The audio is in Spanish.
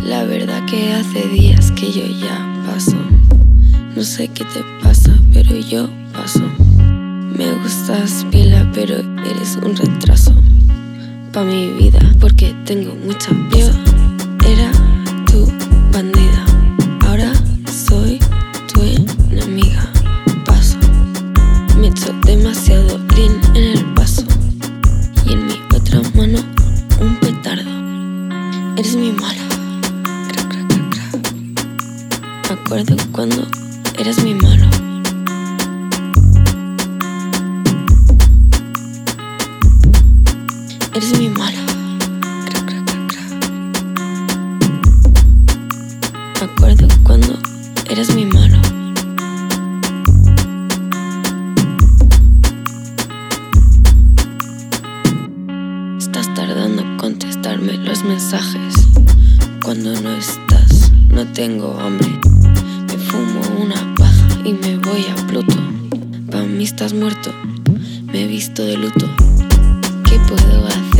La verdad que hace días que yo ya paso. No sé qué te pasa, pero yo paso. Me gustas pila, pero eres un retraso pa' mi vida, porque tengo mucha prisa. Yo era tu bandida, ahora soy tu enemiga. Paso, me echo demasiado lean en el vaso y en mi otra mano un petardo. Eres mi mala. Me acuerdo cuando eras mi malo. Eres mi mala. Me acuerdo cuando eras mi malo. Estás tardando en contestarme los mensajes. Cuando no estás, no tengo hambre. Me fumo una paja y me voy a Pluto. Pa' mí estás muerto, me he visto de luto. ¿Qué puedo hacer?